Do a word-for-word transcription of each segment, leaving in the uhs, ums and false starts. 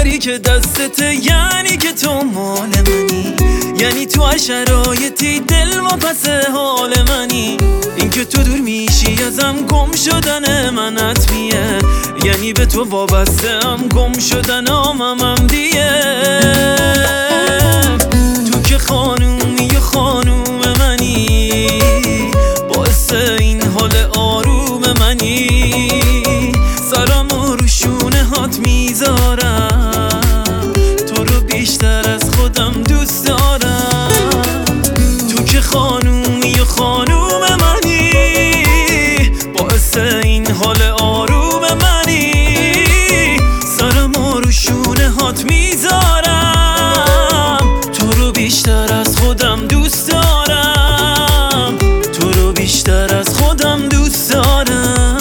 داری که دستته یعنی که تو مال منی، یعنی تو هر شرایطی دل و پس حال منی. این که تو دور میشی ازم گم شدن من حتمیه، یعنی به تو وابسته هم گم شدن آمم دیه. تو که خانومی و خانوم منی، باعث این حال آروم منی. سرامو رو شونه هات میذارم، تو رو بیشتر از خودم دوست دارم. تو که خانومی و خانوم منی، باعث این حال آروم منی. سرامو رو شونه هات میذارم، تو رو بیشتر از خودم دوست دارم. تو رو بیشتر از خودم دوست دارم.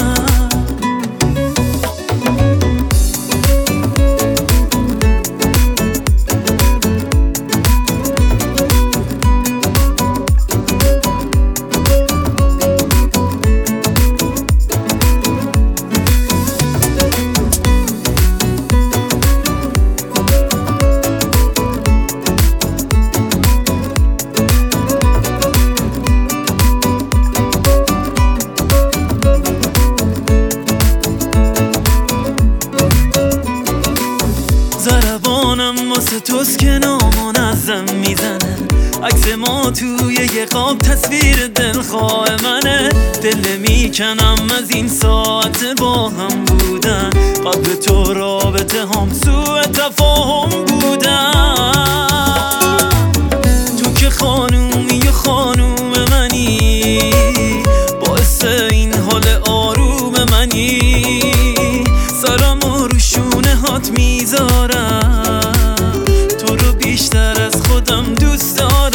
ضربانم واسه توست که نامنظم میزنه، عکس ما توی یه قاب تصویر دلخواه منه. دل میکنم از این ساعت با هم بودن، قبل تو رابطه هم سوء تفاهم بودن. تو که خانومی و خانوم منی، باعث این حال آروم منی. سرامو رو شونه هات میذارم، تو رو بیشتر از خودم دوست دارم.